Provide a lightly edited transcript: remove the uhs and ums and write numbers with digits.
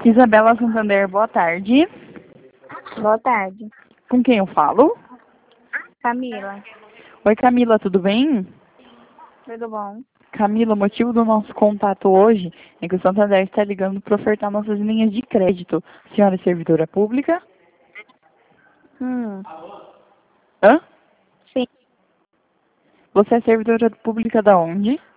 Isabela Santander, boa tarde. Boa tarde. Com quem eu falo? Camila. Oi, Camila, tudo bem? Tudo bom? Camila, o motivo do nosso contato hoje é que o Santander está ligando para ofertar nossas linhas de crédito. A senhora é servidora pública? Hã? Sim. Você é servidora pública da onde?